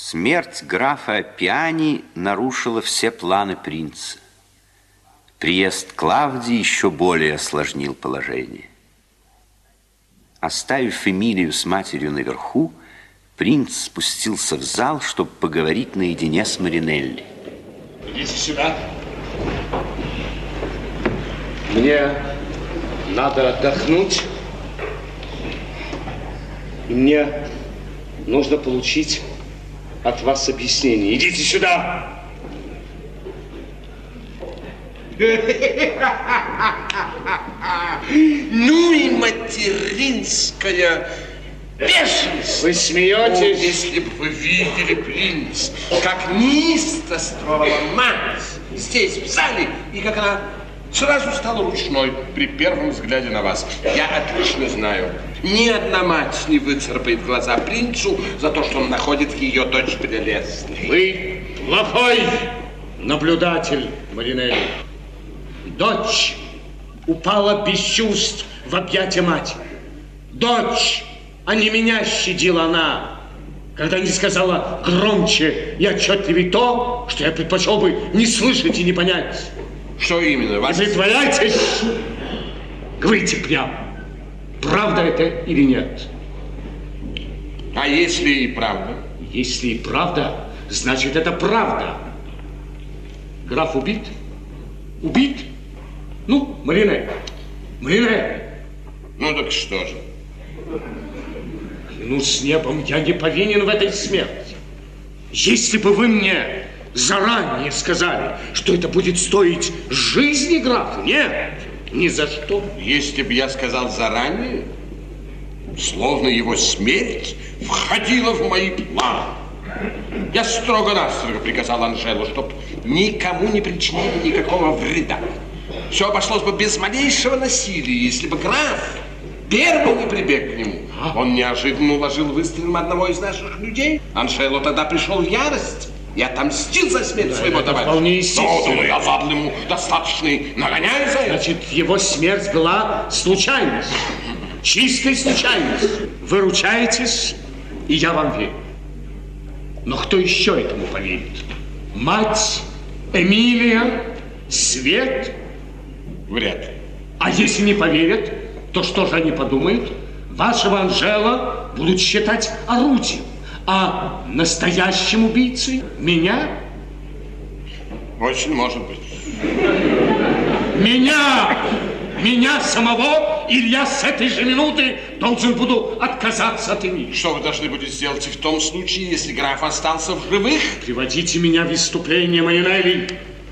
Смерть графа Аппиани нарушила все планы принца. Приезд Клавдии еще более осложнил положение. Оставив Эмилию с матерью наверху, принц спустился в зал, чтобы поговорить наедине с Маринелли. Идите сюда. Мне надо отдохнуть. И мне нужно получить от вас объяснение. Идите сюда. Ну и материнская бешенство. Вы смеетесь? О, если бы вы видели, принц, как неистовствовала мать здесь, в зале, и как она сразу стала ручной при первом взгляде на вас. Я отлично знаю, ни одна мать не выцарапает глаза принцу за то, что он находит ее дочь прелестной. Вы плохой наблюдатель, Маринелли. Дочь упала без чувств в объятия матери. Дочь, а не меня щадила она, когда не сказала громче и отчетливее то, что я предпочел бы не слышать и не понять. Что именно? Не притворяйтесь! Говорите прямо, правда это или нет? А если и правда? Если и правда, значит это правда. Граф убит? Убит? Ну, Маринелли. Ну так что же? Клянусь небом, я не повинен в этой смерти. Если бы вы мне заранее сказали, что это будет стоить жизни графа, нет, ни за что. Если бы я сказал заранее, словно его смерть входила в мои планы. Я строго-настрого приказал Анжелу, чтоб никому не причинили никакого вреда. Все обошлось бы без малейшего насилия, если бы граф первый не прибег к нему. Он неожиданно уложил выстрелом одного из наших людей. Анжело тогда пришел в ярость и отомстил за смерть своего товарища. Вполне естественно. Но я задал ему достаточный нагоняй за это. Значит, его смерть была случайность. Чистая случайность. Вы ручаетесь, и я вам верю. Но кто еще этому поверит? Мать, Эмилия, Свет? Вряд ли. А если не поверят, то что же они подумают? Вашего Анжела будут считать орудием, а настоящим убийцей меня? Очень может быть. Меня самого, или я с этой же минуты должен буду отказаться от Эмилии. Что вы должны будете сделать в том случае, если граф остался в живых? Приводите меня в выступление, Маринелли.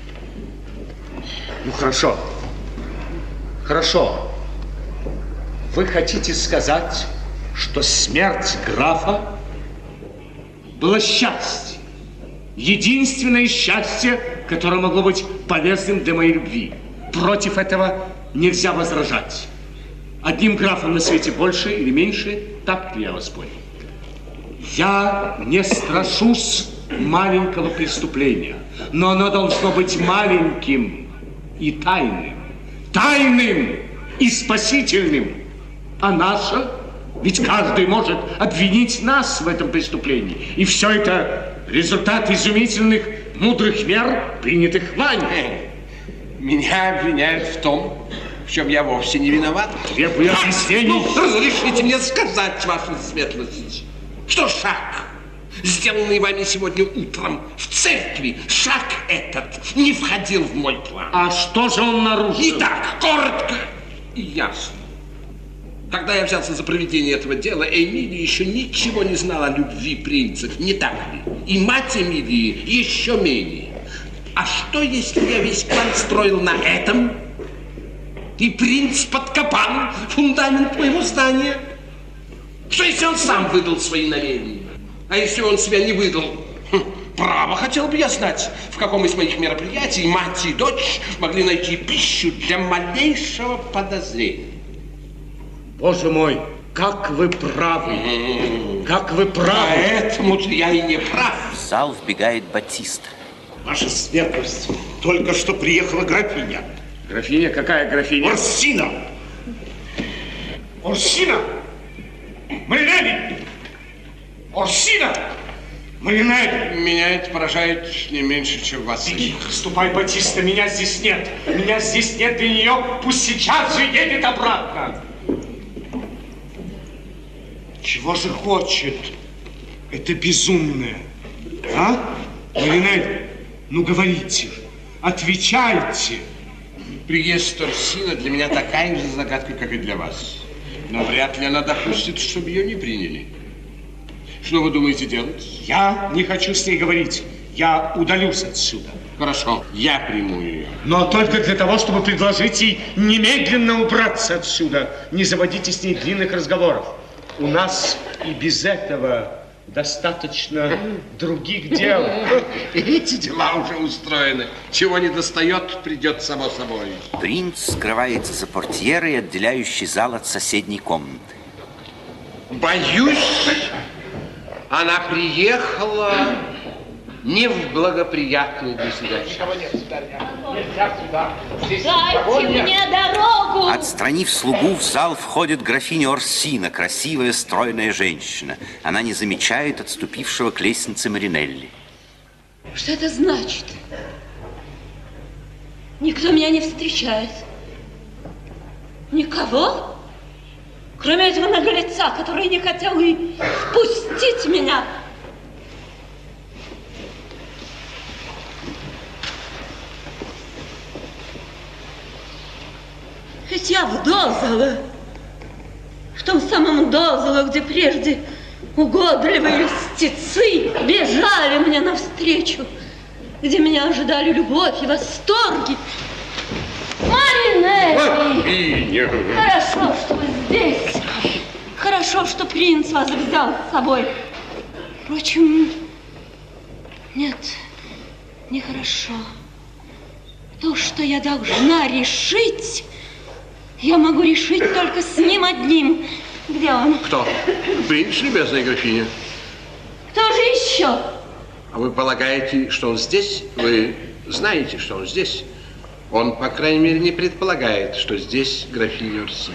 Ну, хорошо. Хорошо. Вы хотите сказать, что смерть графа было счастье. Единственное счастье, которое могло быть полезным для моей любви. Против этого нельзя возражать. Одним графом на свете больше или меньше, так ли я вас понял? Я не страшусь маленького преступления, но оно должно быть маленьким и тайным. Тайным и спасительным. А наше, ведь каждый может обвинить нас в этом преступлении. И все это результат изумительных, мудрых мер, принятых вами. Меня обвиняют в том, в чем я вовсе не виноват. Требую объяснений. Ну, разрешите мне сказать, ваша светлость, что шаг, сделанный вами сегодня утром в церкви, шаг этот не входил в мой план. А что же он нарушил? Итак, коротко и ясно. Когда я взялся за проведение этого дела, Эмилия еще ничего не знала о любви принца, не так ли? И мать Эмилии еще менее. А что, если я весь план строил на этом, и принц подкопал фундамент моего здания? Что, если он сам выдал свои намерения? А если он себя не выдал? Право, хотел бы я знать, в каком из моих мероприятий мать и дочь могли найти пищу для малейшего подозрения. Боже мой, как вы правы. Как вы правы. Поэтому-то я и не прав. В зал вбегает Батиста. Ваша светлость, только что приехала графиня. Графиня? Какая графиня? Орсина! Орсина! Маринелли! Орсина! Маринель! Меня это поражает не меньше, чем вас. Ступай, Батиста, меня здесь нет. Меня здесь нет для нее. Пусть сейчас же едет обратно. Чего же хочет эта безумная? А? Маринель, ну говорите, отвечайте. Приезд Орсина для меня такая же загадка, как и для вас. Но вряд ли она допустит, чтобы ее не приняли. Что вы думаете делать? Я не хочу с ней говорить. Я удалюсь отсюда. Хорошо, я приму ее. Но только для того, чтобы предложить ей немедленно убраться отсюда. Не заводите с ней длинных разговоров. У нас и без этого достаточно других дел. Эти дела уже устроены. Чего не достает, придет само собой. Принц скрывается за портьерой, отделяющей зал от соседней комнаты. Боюсь, она приехала не в благоприятную для себя. Никого нет, сударыня. Нельзя сюда. Дайте мне дорогу! Отстранив слугу, в зал входит графиня Орсина, красивая, стройная женщина. Она не замечает отступившего к лестнице Маринелли. Что это значит? Никто меня не встречает. Никого? Кроме этого наглеца, который не хотел и впустить меня. Ведь я в Дозело, в том самом Дозело, где прежде угодливые льстецы бежали мне навстречу, где меня ожидали любовь и восторги. Маринелли! Хорошо, что вы здесь. Хорошо, что принц вас взял с собой. Впрочем, нет, нехорошо. То, что я должна решить, я могу решить только с ним одним. Где он? Кто? Принц, любезная графиня. Кто же еще? А вы полагаете, что он здесь? Вы знаете, что он здесь? Он, по крайней мере, не предполагает, что здесь графиня Орсина.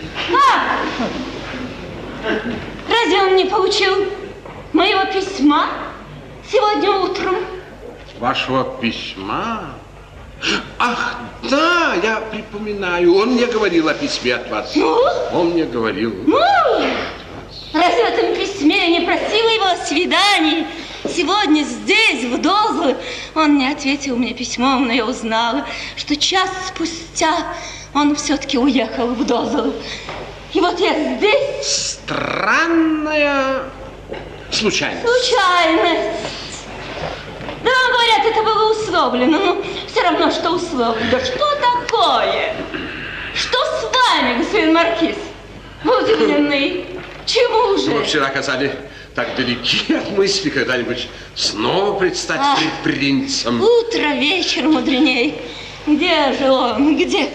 Разве он не получил моего письма сегодня утром? Вашего письма? Ах, да, я припоминаю. Он мне говорил о письме от вас. Ну? Он мне говорил. Разве в этом письме я не просила его о свидании? Сегодня здесь, в Дозело, он не ответил мне письмом, но я узнала, что час спустя он все-таки уехал в Дозело. И вот я здесь. Странная случайность. Случайность. Да вам говорят, это было условлено. Ну, все равно, что условлено. Да что такое? Что с вами, господин маркиз? Вы удивлены? Чему же? Вы вчера казали так далеки от мысли когда-нибудь снова предстать перед принцем. Утро, вечер мудреней. Где же он? Где?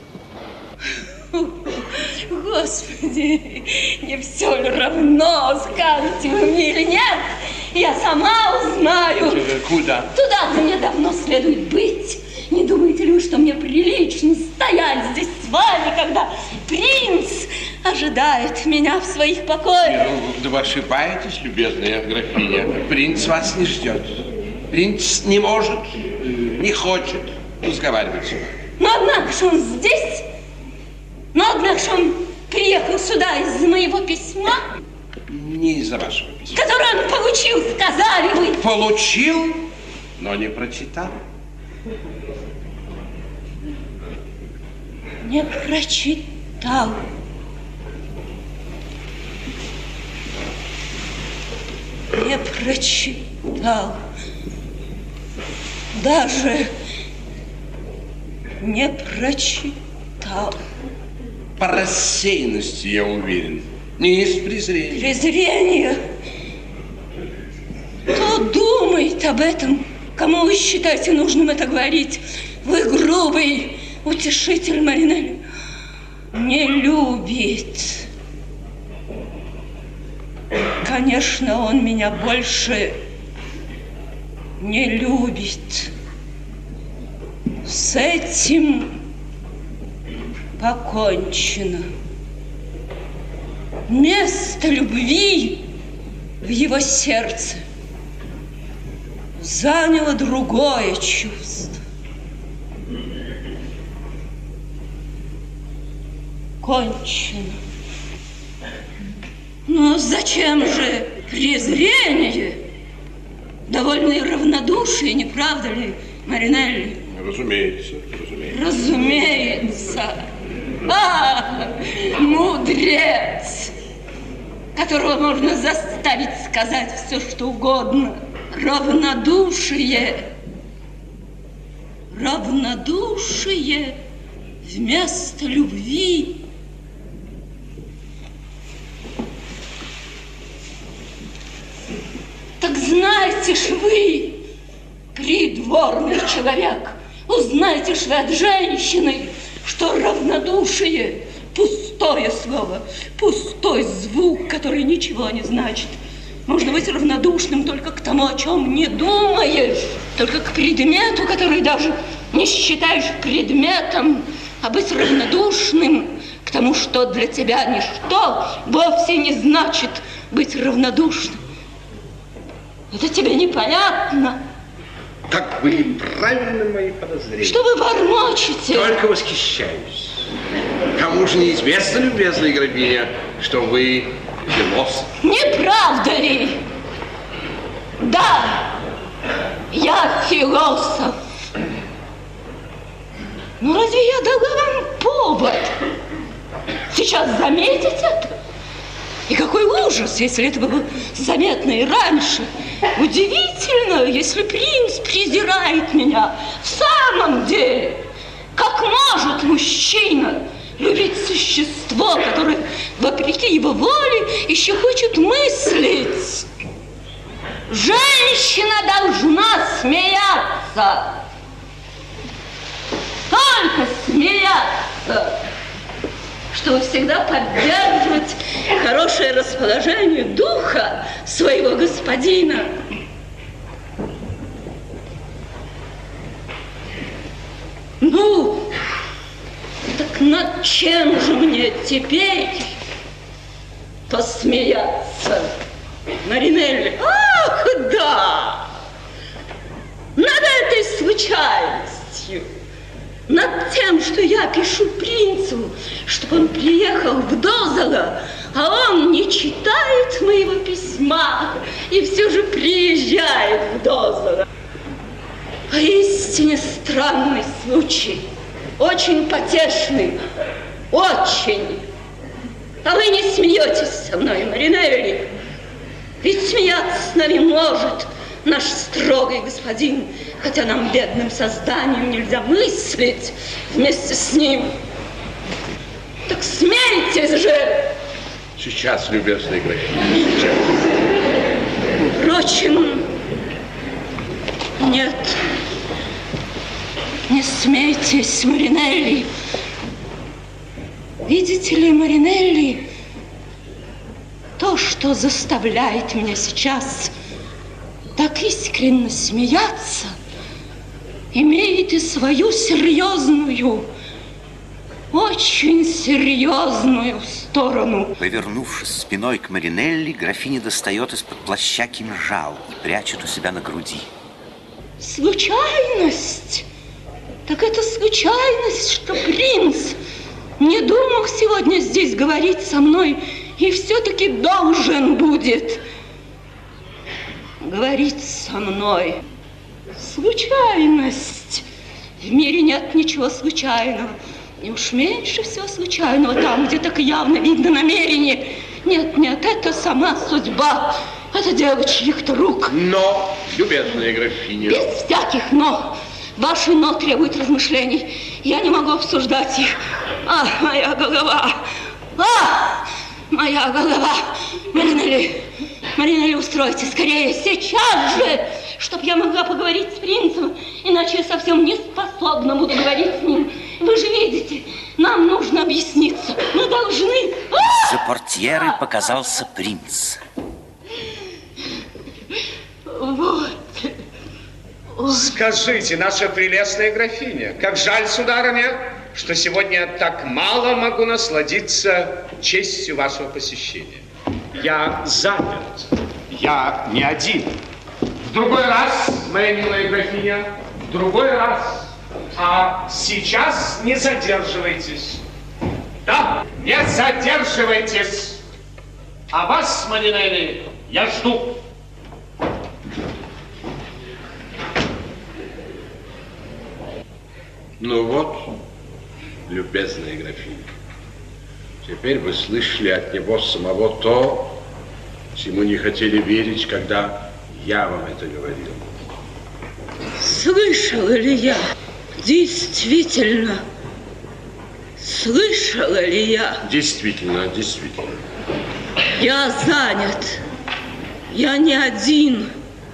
Господи, не все ли равно, скажете вы мне или нет? Я сама узнаю. Куда? Туда, где мне давно следует быть. Не думаете ли вы, что мне прилично стоять здесь с вами, когда принц ожидает меня в своих покоях? Да вы ошибаетесь, любезная графиня. Принц вас не ждет. Принц не может, не хочет разговаривать с вами. Но однако же он здесь. Но однако же он приехал сюда из-за моего письма. Не из-за вашего письма. Которое он получил, сказали вы. Получил, но не прочитал. Не прочитал. Не прочитал. Даже не прочитал. По рассеянности, я уверен. Не из презрения. Презрение? Кто думает об этом? Кому вы считаете нужным это говорить? Вы грубый утешитель Маринелли. Не любит. Конечно, он меня больше не любит. С этим покончено. Место любви в его сердце заняло другое чувство. Кончено. Но зачем же презрение? Довольно и равнодушие, не правда ли, Маринелли? Разумеется, разумеется. Разумеется. Мудрец, которого можно заставить сказать все, что угодно. Равнодушие. Равнодушие вместо любви. Так знаете ж вы, придворный человек, узнаете ж вы от женщины, что равнодушие – пустое слово, пустой звук, который ничего не значит. Можно быть равнодушным только к тому, о чем не думаешь, только к предмету, который даже не считаешь предметом, а быть равнодушным к тому, что для тебя ничто, вовсе не значит быть равнодушным. Это тебе непонятно? Как были правильны мои подозрения. Что вы бормочете? Только восхищаюсь. Кому же неизвестно, любезная графиня, что вы философ? Не правда ли? Да, я философ. Ну разве я дала вам повод сейчас заметить это? И какой ужас, если это было заметно и раньше. Удивительно, если принц презирает меня. В самом деле, как может мужчина любить существо, которое, вопреки его воле, еще хочет мыслить? Женщина должна смеяться. Только смеяться, чтобы всегда поддерживать хорошее расположение духа своего господина. Ну, так над чем же мне теперь посмеяться, Маринелли? Ах, да! Над этой случайностью. Над тем, что я пишу принцу, чтобы он приехал в Дозола, а он не читает моего письма и все же приезжает в Дозола. Поистине странный случай, очень потешный, очень. А вы не смеетесь со мной, Маринелли, ведь смеяться с нами может наш строгий господин, хотя нам, бедным созданиям, нельзя мыслить вместе с ним. Так смейтесь же! Сейчас, любезная графиня, сейчас. Впрочем, нет, не смейтесь, Маринелли. Видите ли, Маринелли, то, что заставляет меня сейчас так искренне смеяться, имеет и свою серьезную, очень серьезную сторону. Повернувшись спиной к Маринелли, графиня достает из-под плаща кинжал и прячет у себя на груди. Случайность? Так это случайность, что принц не думал сегодня здесь говорить со мной и все-таки должен будет говорить со мной. Случайность. В мире нет ничего случайного. И уж меньше всего случайного там, где так явно видно намерение. Нет, нет, это сама судьба. Это дело чьих-то рук. Но, любезная графиня... Без всяких «но». Ваши «но» требуют размышлений. Я не могу обсуждать их. Ах, моя голова! Ах, моя голова! Маринелли, Маринелли, устройте скорее, сейчас же, чтобы я могла поговорить с принцем, иначе я совсем не способна буду говорить с ним. Вы же видите, нам нужно объясниться. Мы должны... За портьерой показался принц. Вот. Скажите, наша прелестная графиня, как жаль, сударыня, что сегодня я так мало могу насладиться честью вашего посещения. Я заперт, я не один. В другой раз моя милая графиня, в другой раз. А сейчас не задерживайтесь. Да, не задерживайтесь. А вас, Маринелли, я жду. Ну вот, любезная графиня, теперь вы слышали от него самого то, чему не хотели верить, когда я вам это говорил. Слышала ли я? Действительно. Слышала ли я? Действительно, действительно. Я занят. Я не один.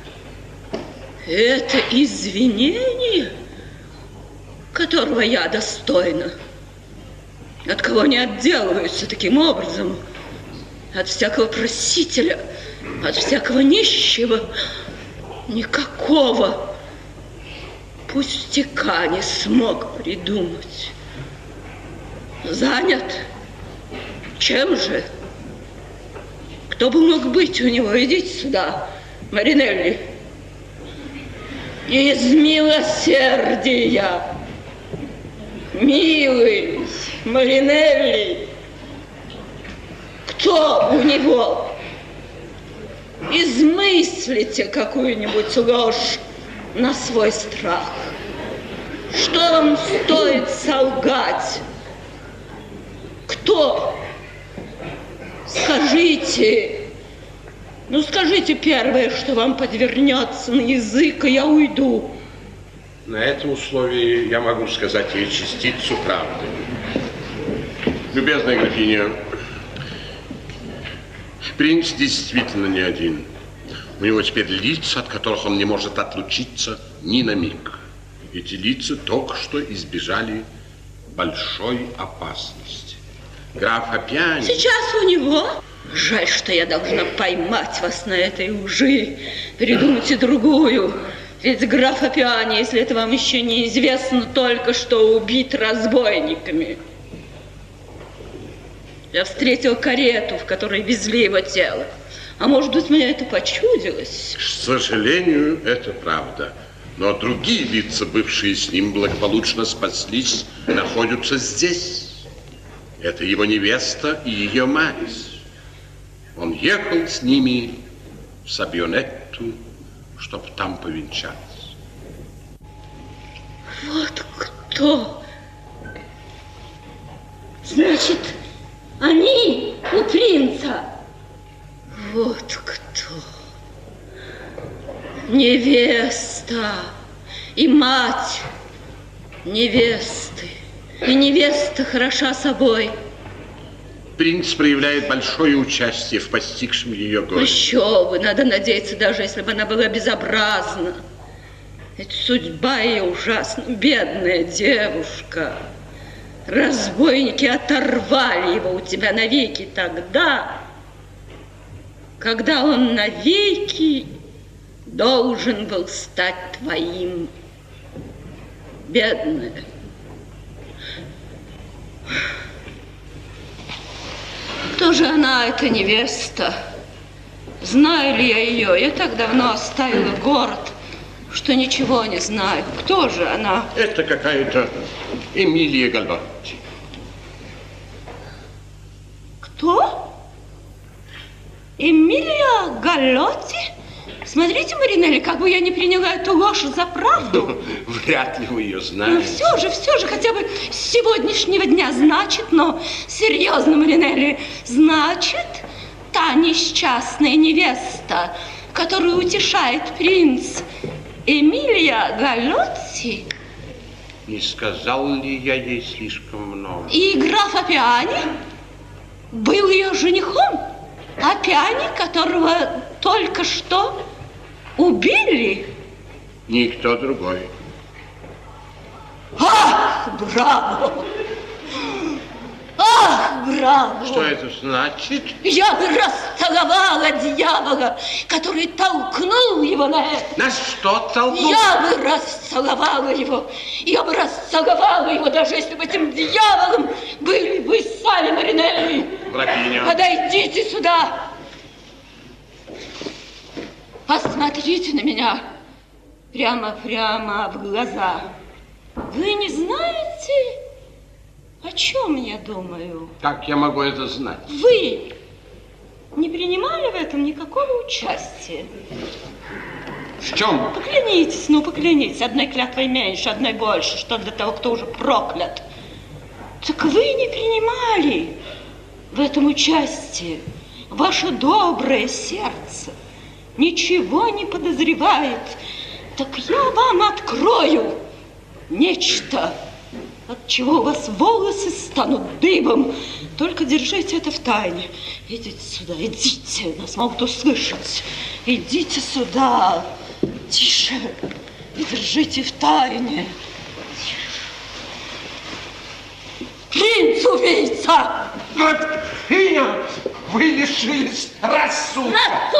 Это извинение, которого я достойна. От кого не отделываются таким образом? От всякого просителя, от всякого нищего. Никакого пустяка не смог придумать. Занят? Чем же? Кто бы мог быть у него? Идите сюда, Маринелли. Из милосердия. Милый Маринелли. Кто у него? Измыслите какую-нибудь ложь на свой страх. Что вам стоит солгать? Кто? Скажите. Ну, скажите первое, что вам подвернется на язык, и я уйду. На этом условии я могу сказать ей частицу правды. Любезная графиня, принц действительно не один. У него теперь лица, от которых он не может отлучиться ни на миг. Эти лица только что избежали большой опасности. Граф Апиани... Сейчас у него? Жаль, что я должна поймать вас на этой лжи. Придумайте другую. Ведь граф Апиани, если это вам еще неизвестно, только что убит разбойниками. Я встретила карету, в которой везли его тело. А может быть, мне это почудилось? К сожалению, это правда. Но другие лица, бывшие с ним, благополучно спаслись, находятся здесь. Это его невеста и ее мать. Он ехал с ними в Сабионетту, чтобы там повенчаться. Вот кто? Значит, они у принца. Вот кто. Невеста и мать невесты. И невеста хороша собой. Принц проявляет большое участие в постигшем ее горе. Еще бы, надо надеяться, даже если бы она была безобразна. Ведь судьба ее ужасна. Бедная девушка. Разбойники оторвали его у тебя навеки тогда, когда он навеки должен был стать твоим. Бедная. Кто же она, эта невеста? Знаю ли я ее? Я так давно оставила город, что ничего не знаю. Кто же она? Это какая-то Эмилия Галлотти. Кто? Эмилия Галлотти? Смотрите, Маринелли, как бы я не приняла эту ложь за правду. Вряд ли вы ее Ну, знаете. все же, хотя бы с сегодняшнего дня, значит, но серьезно, Маринелли, значит, та несчастная невеста, которую утешает принц, Эмилия Галлотти? Не сказал ли я ей слишком много? И граф Апиани был ее женихом? Апиани, которого только что убили? Никто другой. Ах, браво! Ах, браво! Что это значит? Я бы расцеловала дьявола, который толкнул его на это. На что толкнул? Я бы расцеловала его. Я бы расцеловала его, даже если бы этим дьяволом были вы сами, Маринелли. Графиня. Подойдите сюда. Посмотрите на меня. Прямо-прямо в глаза. Вы не знаете, о чем я думаю? Как я могу это знать? Вы не принимали в этом никакого участия? В чем? Поклянитесь, ну поклянитесь. Одной клятвой меньше, одной больше. Что для того, кто уже проклят. Так вы не принимали в этом участие. Ваше доброе сердце ничего не подозревает. Так я вам открою нечто, от чего у вас волосы станут дыбом. Только держите это в тайне. Идите сюда, идите, нас могут услышать. Идите сюда, тише, и держите в тайне. Принц-убийца! Графиня, вы лишились рассудка.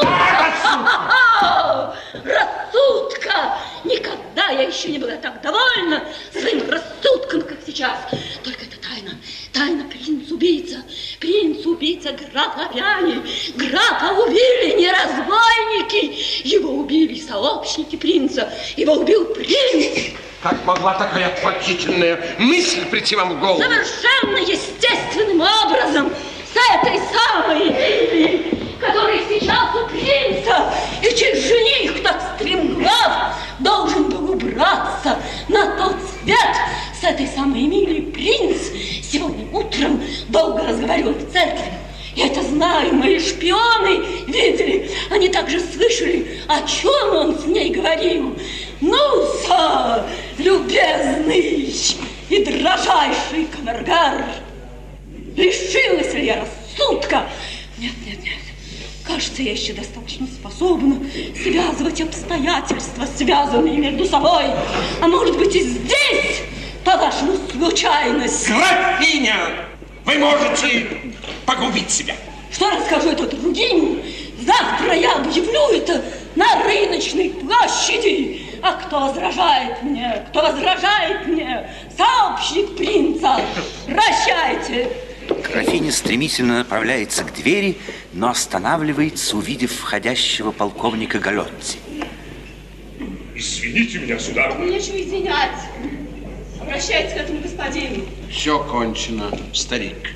Рассудка! Никогда я еще не была так довольна своим рассудком, как сейчас. Только это тайна. Тайна принц-убийца. Принц-убийца графа Апиани. Графа убили не разбойники. Его убили сообщники принца. Его убил принц. Как могла такая отвратительная мысль прийти вам в голову? Совершенно естественным образом. С этой самой Эмилией, которая сейчас у принца, и чей жених, так стремглав, должен был убраться на тот свет. С этой самой Эмилией принц сегодня утром долго разговаривал в церкви. Я это знаю, мои шпионы видели. Они также слышали, о чем он с ней говорил. Ну-са, любезный и дрожайший камергер, лишилась ли я рассудка? Нет. Кажется, я еще достаточно способна связывать обстоятельства, связанные между собой. А может быть и здесь, по-вашему, случайность. Графиня, вы можете погубить себя. Что расскажу это другим? Завтра я объявлю это на рыночной площади. А кто возражает мне? Кто возражает мне? Сообщник принца. Прощайте. Графиня стремительно направляется к двери, но останавливается, увидев входящего полковника Галетти. Извините меня, сударыня. Нечего извинять. Обращайтесь к этому господину. Все кончено, старик.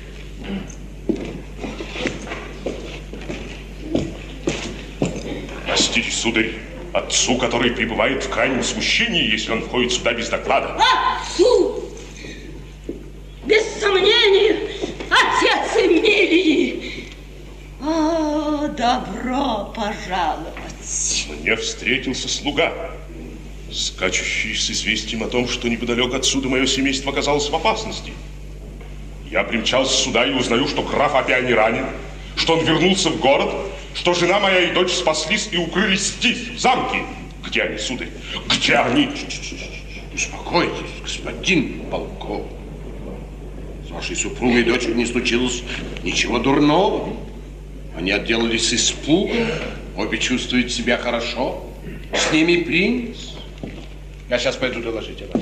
Простите, сударь, отцу, который пребывает в крайнем смущении, если он входит сюда без доклада. Отцу! Без сомнения, отец Эмилии! О, добро пожаловать! Мне встретился слуга, скачущий с известием о том, что неподалеку отсюда мое семейство оказалось в опасности. Я примчался сюда и узнаю, что граф Апиани ранен, что он вернулся в город, что жена моя и дочь спаслись и укрылись здесь, в замке. Где они, сударь? Где они? Успокойтесь, господин полковник. С вашей супругой и дочерью не случилось ничего дурного. Они отделались испугом. Обе чувствуют себя хорошо. С ними принц. Я сейчас пойду доложить о вас.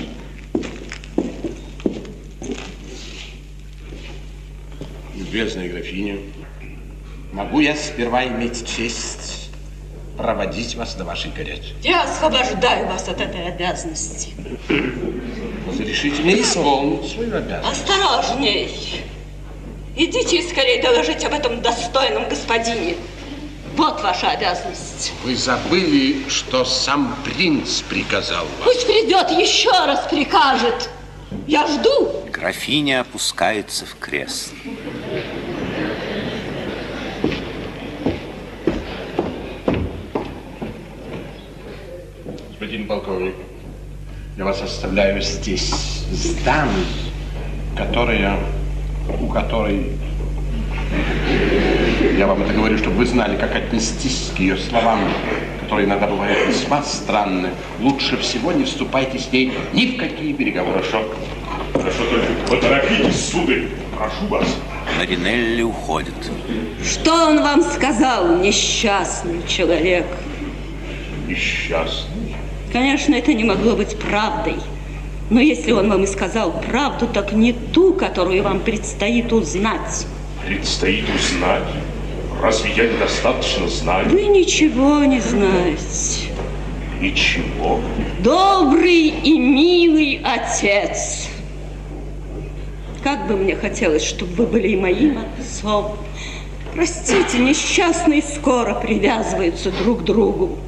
Любезная графиня, могу я сперва иметь честь проводить вас до вашей кареты? Я освобождаю вас от этой обязанности. Разрешите мне исполнить свою обязанность. Осторожней. Идите и скорее доложить об этом достойном господине. Вот ваша обязанность. Вы забыли, что сам принц приказал вам. Пусть придет, еще раз прикажет. Я жду. Графиня опускается в кресло. Господин полковник, я вас оставляю здесь с дамой, у которой... Я вам это говорю, чтобы вы знали, как отнестись к ее словам, которые иногда бывают весьма странны. Лучше всего не вступайте с ней ни в какие переговоры. Хорошо, только поторопитесь, сударь. Прошу вас. Маринелли уходит. Что он вам сказал, несчастный человек? Несчастный? Конечно, это не могло быть правдой. Но если он вам и сказал правду, так не ту, которую вам предстоит узнать. Предстоит узнать? Разве я недостаточно знаю? Вы ничего не знаете. Ничего. Добрый и милый отец. Как бы мне хотелось, чтобы вы были и моим отцом. Простите, несчастные скоро привязываются друг к другу.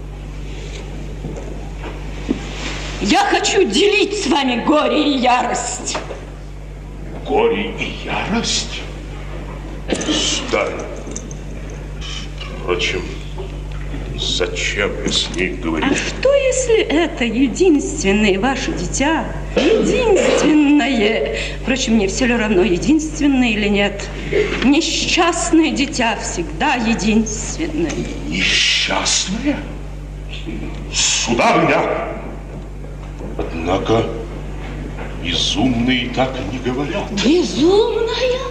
Я хочу делить с вами горе и ярость. Горе и ярость? Сударь, впрочем, зачем мне с ней говорить? А что, если это единственное ваше дитя? Единственное. Впрочем, мне все равно, единственное или нет. Несчастное дитя всегда единственное. Несчастное? Сударыня! Однако безумные так не говорят. Безумная?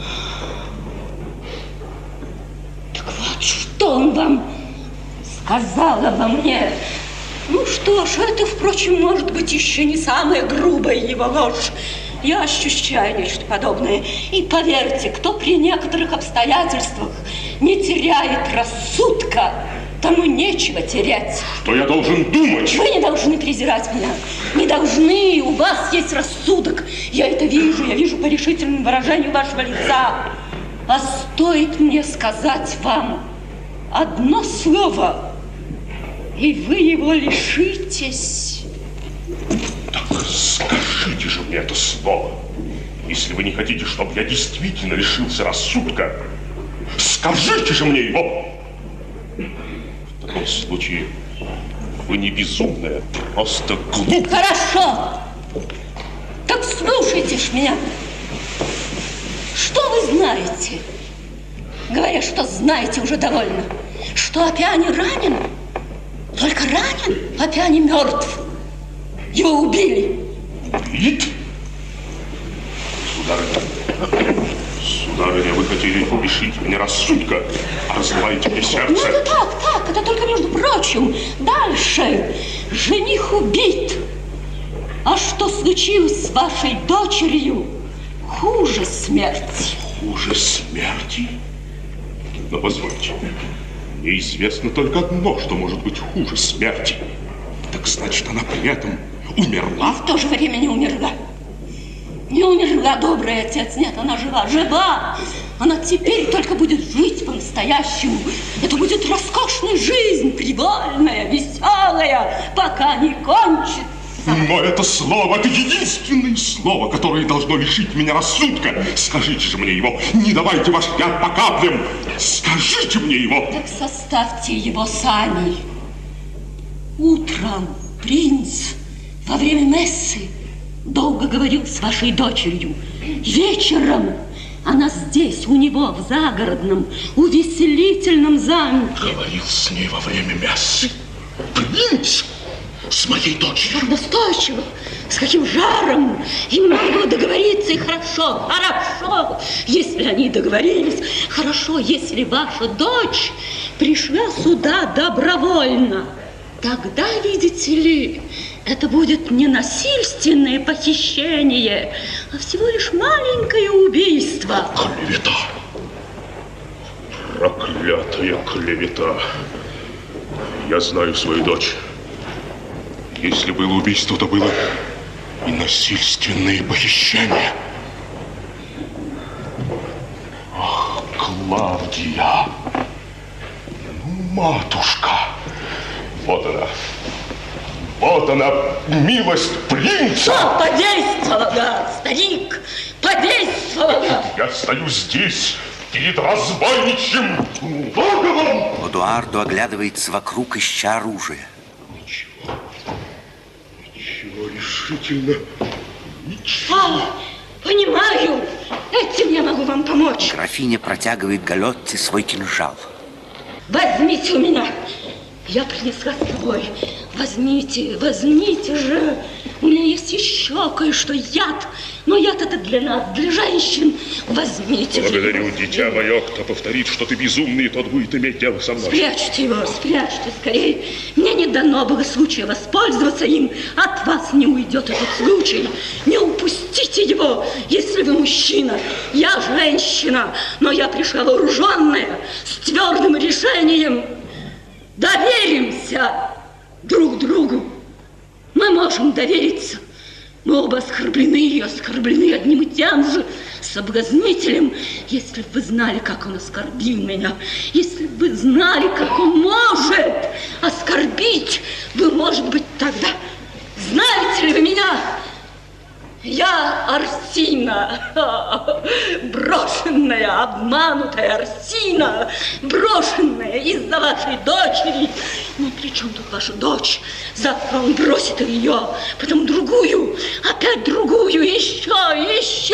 Так вот, что он вам сказал обо мне? Ну что ж, это, впрочем, может быть еще не самая грубая его ложь. Я ощущаю нечто подобное. И поверьте, кто при некоторых обстоятельствах не теряет рассудка, тому нечего терять. Что я должен думать? Вы не должны презирать меня. Не должны. У вас есть рассудок. Я это вижу. Я вижу по решительному выражению вашего лица. А стоит мне сказать вам одно слово, и вы его лишитесь. Так скажите же мне это слово. Если вы не хотите, чтобы я действительно лишился рассудка, скажите же мне его. В таком случае вы не безумная, просто глупая. Хорошо. Так слушайте ж меня. Что вы знаете? Говоря, что знаете, уже довольно. Что Апиани ранен? Только ранен? Апиани мертв. Его убили. Убит? Сударыня, вы хотели лишить меня рассудка, а разрываете мне сердце. Ну, это так, это только между прочим. Дальше. Жених убит. А что случилось с вашей дочерью? Хуже смерти. Хуже смерти? Но позвольте, мне известно только одно, что может быть хуже смерти. Так значит, она при этом умерла? В то же время не умерла. Не умерла, добрый отец. Нет, она жива, жива. Она теперь только будет жить по-настоящему. Это будет роскошная жизнь, привольная, веселая, пока не кончится. Но это слово, это единственное слово, которое должно лишить меня рассудка. Скажите же мне его, не давайте ваш яд по каплям. Скажите мне его. Так составьте его сами. Утром принц во время мессы долго говорил с вашей дочерью. Вечером она здесь, у него, в загородном, увеселительном замке. Говорил с ней во время мессы. Принц? С моей дочерью? Как настойчиво, с каким жаром. Им надо было договориться, и хорошо, если они договорились. Хорошо, если ваша дочь пришла сюда добровольно. Тогда, видите ли, это будет не насильственное похищение, а всего лишь маленькое убийство. Клевета. Проклятая клевета. Я знаю свою дочь. Если было убийство, то было и насильственное похищение. Ах, Клавдия! Ну, матушка! Вот она! Вот она, милость принца! Что подействовало, старик? Подействовало! Я стою здесь, перед разбойничьим логовом! Эдуардо оглядывается вокруг, ища оружие. Ничего решительно, ничего. Понимаю, этим я могу вам помочь. Графиня протягивает Галетте свой кинжал. Возьмите у меня. Я принесла с собой. Возьмите же. У меня есть еще кое-что, яд. Но яд это для нас, для женщин. Возьмите же. Благодарю, дитя мое. Кто повторит, что ты безумный, тот будет иметь дело со мной. Спрячьте его, спрячьте скорее. Мне не дано было случая воспользоваться им. От вас не уйдет этот случай. Не упустите его, если вы мужчина. Я женщина, но я пришла вооруженная, с твердым решением. Доверимся друг другу. Мы можем довериться. Мы оба оскорблены и оскорблены одним и тем же соблазнителем. Если бы вы знали, как он оскорбил меня, если бы вы знали, как он может оскорбить, вы, может быть, тогда знаете ли вы меня? Я Арсина, брошенная, обманутая Арсина, брошенная из-за вашей дочери. Но при чем тут ваша дочь? Завтра он бросит ее, потом другую, опять другую, еще.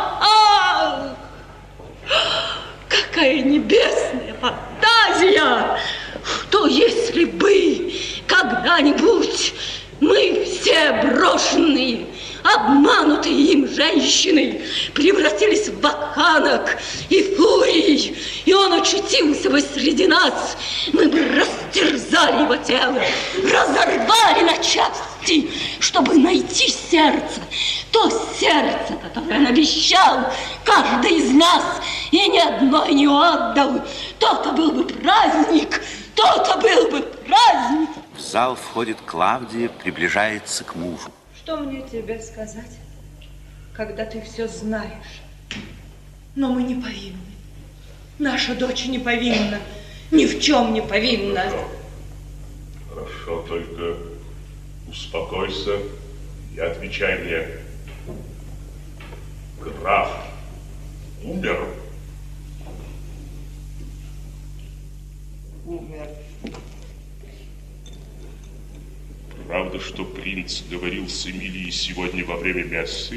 Какая небесная фантазия! Что если бы когда-нибудь мы все брошенные, обманутые им женщины превратились в вакханок и фурий, и он очутился бы среди нас, мы бы растерзали его тело, разорвали на части, чтобы найти сердце, то сердце, которое он обещал каждый из нас, и ни одной не отдал. То-то был бы праздник, то-то был бы праздник. В зал входит Клавдия, приближается к мужу. Что мне тебе сказать, когда ты все знаешь? Но мы не повинны. Наша дочь не повинна. Ни в чем не повинна. Хорошо, только успокойся и отвечай мне. Граф умер? Умер. Правда, что принц говорил с Эмилией сегодня во время мессы?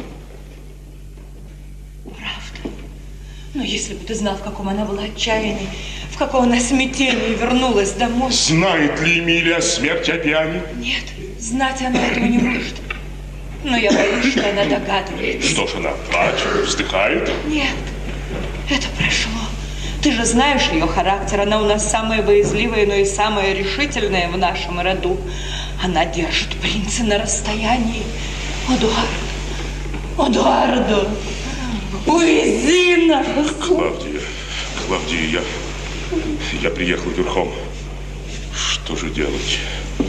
Правда. Но если бы ты знал, в каком она была отчаянии, в каком она смятении вернулась домой. Знает ли Эмилия смерть Апиани? Нет, знать она этого не может. Но я боюсь, что она догадывается. Что ж, она плачет, вздыхает? Нет, это прошло. Ты же знаешь ее характер. Она у нас самая боязливая, но и самая решительная в нашем роду. Она держит принца на расстоянии. Эдуардо, увези нас. Клавдия, я приехал верхом. Что же делать?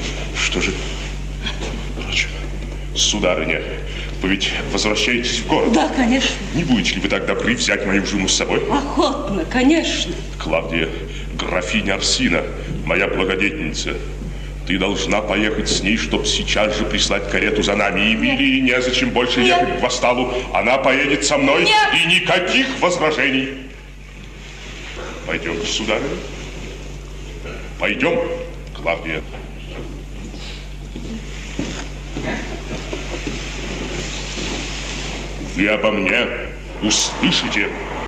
Впрочем, сударыня, вы ведь возвращаетесь в город? Да, конечно. Не будете ли вы так добры взять мою жену с собой? Охотно, конечно. Клавдия, графиня Арсина, моя благодетельница. Ты должна поехать с ней, чтобы сейчас же прислать карету за нами. Эмилии незачем больше ехать к Васталу. Она поедет со мной. Нет. И никаких возражений. Пойдем, сударыня. Пойдем, Клавдия. Вы обо мне услышите.